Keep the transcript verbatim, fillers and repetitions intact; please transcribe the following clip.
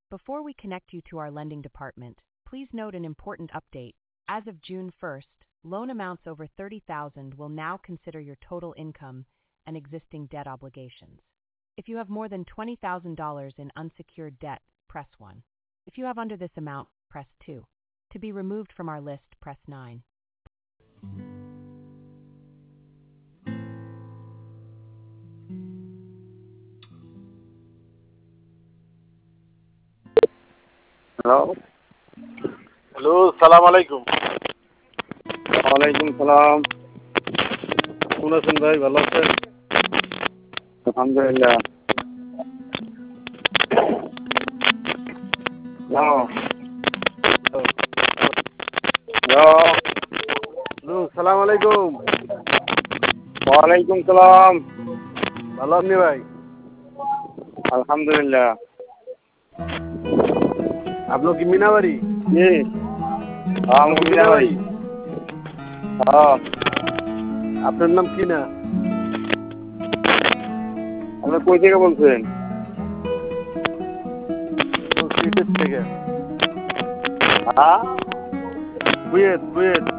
Before we connect you to our lending department, please note an important update. As of June first, loan amounts over thirty thousand dollars will now consider your total income and existing debt obligations. If you have more than twenty thousand dollars in unsecured debt, press one. If you have under this amount, press two. To be removed from our list, press nine. Hello. Hello, সালাম আলাইকুম। ওয়ালাইকুম সালাম। কেমন আছেন ভাই, ভালো আছেন? আলহামদুলিল্লাহ। হ্যালো। হ্যালো। হ্যালো, সালাম আলাইকুম। ওয়ালাইকুম সালাম। ভালো আপনি ভাই? আলহামদুলিল্লাহ। আপনার কি মিনাবাড়ি? জি। হ্যাঁ, মিনাবাড়ি। হ্যাঁ। আপনার নাম কি না? আপনি কই থেকে বলছেন? সিলেট থেকে। হ্যাঁ? বুয়েট, বুয়েট।